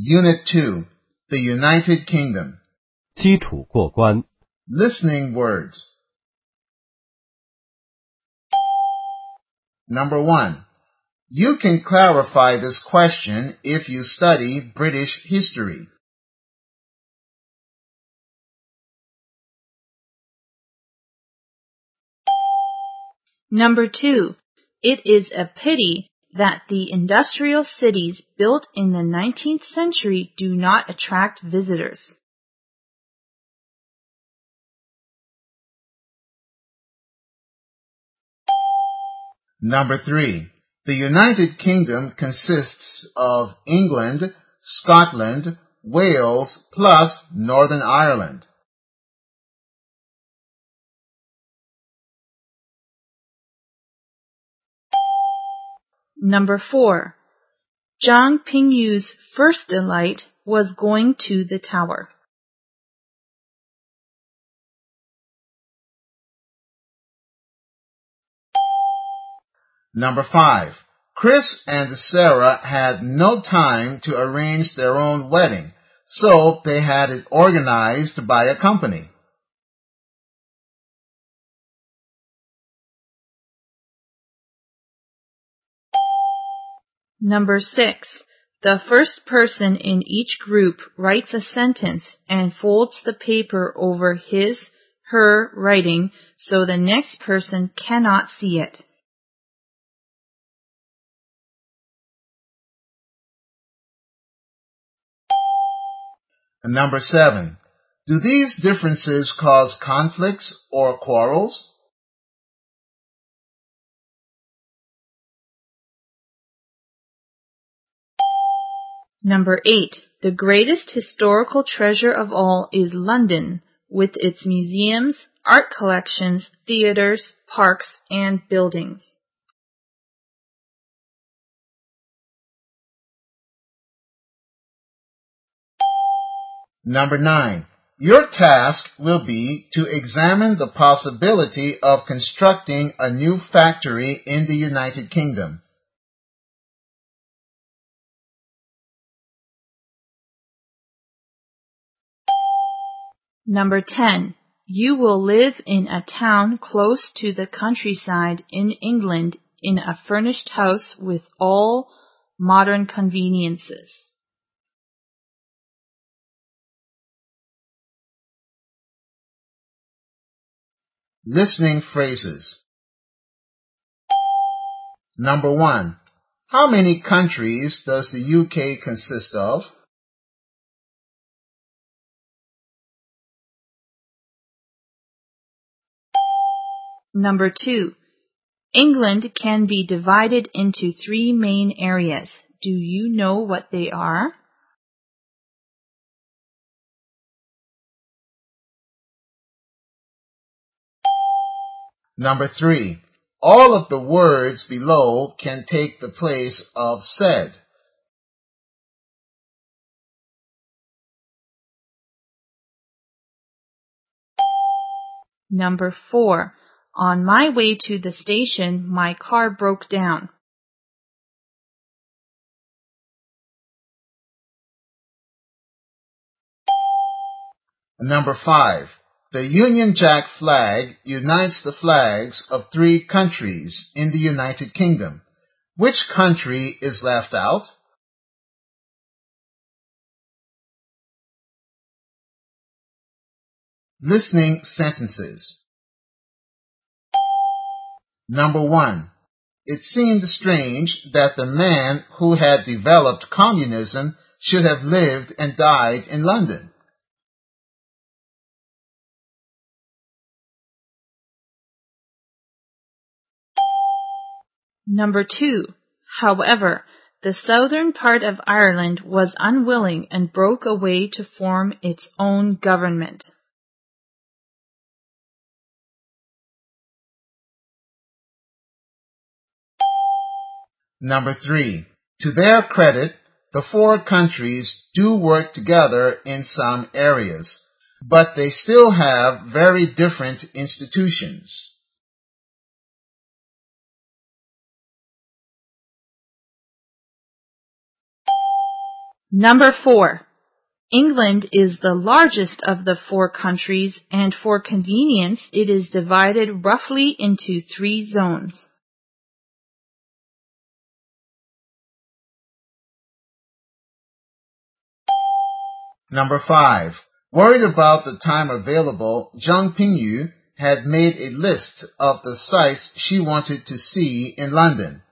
Unit 2, The United Kingdom. 基础过关。 Listening words. Number 1. You can clarify this question if you study British history. Number 2. It is a pity that the industrial cities built in the 19th century do not attract visitors. Number 3. The United Kingdom consists of England, Scotland, Wales, plus Northern Ireland. Number 4. Zhang Pingyu's first delight was going to the tower. Number 5. Chris and Sarah had no time to arrange their own wedding, so they had it organized by a company. Number 6. The first person in each group writes a sentence and folds the paper over his/her writing so the next person cannot see it. And number 7. Do these differences cause conflicts or quarrels? Number 8. The greatest historical treasure of all is London, with its museums, art collections, theaters, parks, and buildings. Number 9. Your task will be to examine the possibility of constructing a new factory in the United Kingdom. Number 10. You will live in a town close to the countryside in England in a furnished house with all modern conveniences. Listening phrases. Number 1. How many countries does the UK consist of? Number 2. England can be divided into 3 main areas. Do you know what they are? Number 3. All of the words below can take the place of said. Number 4. On my way to the station, my car broke down. Number 5. The Union Jack flag unites the flags of 3 countries in the United Kingdom. Which country is left out? Listening sentences. Number 1. It seemed strange that the man who had developed communism should have lived and died in London. Number 2. However, the southern part of Ireland was unwilling and broke away to form its own government. Number 3. To their credit, the 4 countries do work together in some areas, but they still have very different institutions. Number 4. England is the largest of the 4 countries, and for convenience, it is divided roughly into 3 zones. Number 5. Worried about the time available, Zhang Pingyu had made a list of the sights she wanted to see in London.